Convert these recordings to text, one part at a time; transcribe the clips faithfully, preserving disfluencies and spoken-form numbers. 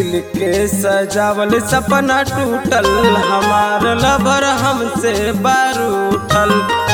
दिल के सजावल सपना टूटल, हमार लवर हमसे बारूठल।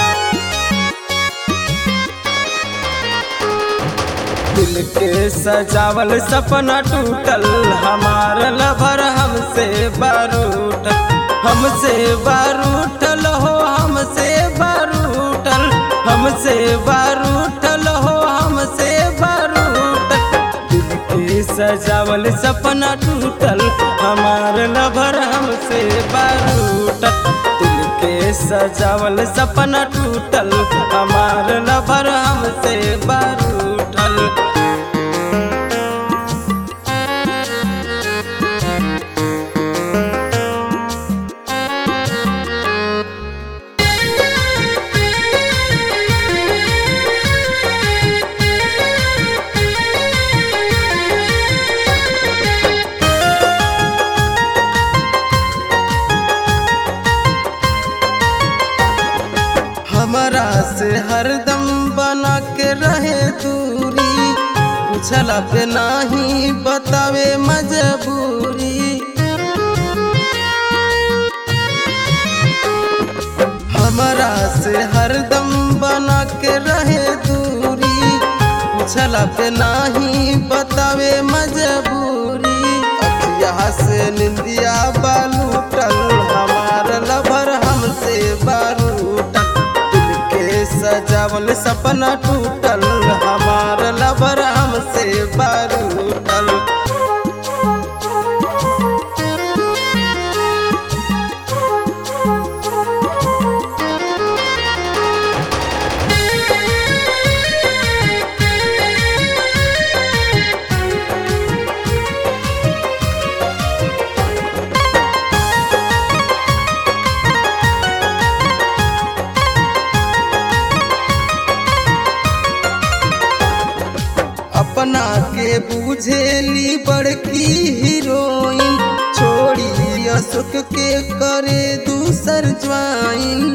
दिल के सजावल सपना टूटल, हमार लवर हमसे बारूठल। हमसे बारूठल हो हमसे बारूठल, हमसे बारूठल हो हमसे बारूठल। दिल के सजावल सपना टूटल, हमार लवर हमसे बारूठल। दिल के सजावल सपना टूटल, हमार लवर हमसे बारूठल। हमरा से हरदम बना के रहे दूरी, पूछला पे नाही बतावे मजबूरी। हमरा से हरदम बना के रहे दूरी, पूछला पे नाही बतावे मजबूरी। अखिया से निंदिया बालूटल, हमार लवर हमसे बारूठल। सजावल सपना टूटल, हमार लवर हमसे बारूठल। अपना के बुझेली बड़की हीरोइन, छोड़ी अशोक के करे दूसर ज्वाइन।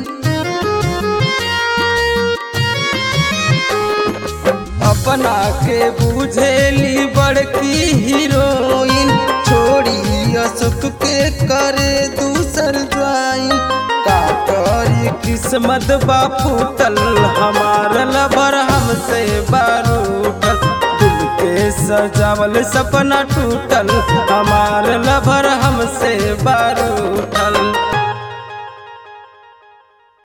अपना के बुझेली बड़की हीरोइन, छोड़ी अशोक के करे दूसर ज्वाइन। का करी किस्मत बा फूटल, हमार लवर हमसे बारूठल। दिल के सजावल सपना टूटल, हमार